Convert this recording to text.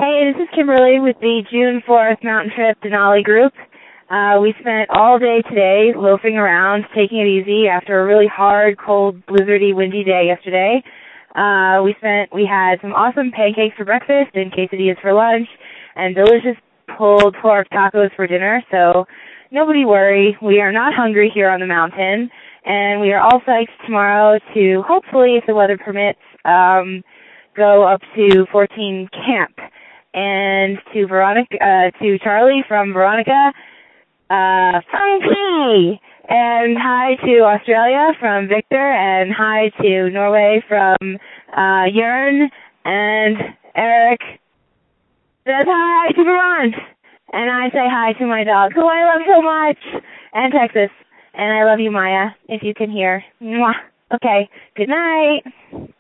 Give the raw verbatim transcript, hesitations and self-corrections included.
Hey, this is Kimberly with the June fourth Mountain Trip Denali Group. Uh, we spent all day today loafing around, taking it easy after a really hard, cold, blizzardy, windy day yesterday. Uh, we spent, we had some awesome pancakes for breakfast and quesadillas for lunch and delicious pulled pork tacos for dinner. So nobody worry, we are not hungry here on the mountain, and we are all psyched tomorrow to, hopefully, if the weather permits, um, go up to fourteen Camp. And to Veronica, uh, to Charlie from Veronica, uh, Frankie! And hi to Australia from Victor, and hi to Norway from, uh, Jörn, and Eric says hi to Vermont. And I say hi to my dog, who I love so much, and Texas. And I love you, Maya, if you can hear. Mwah. Okay, good night.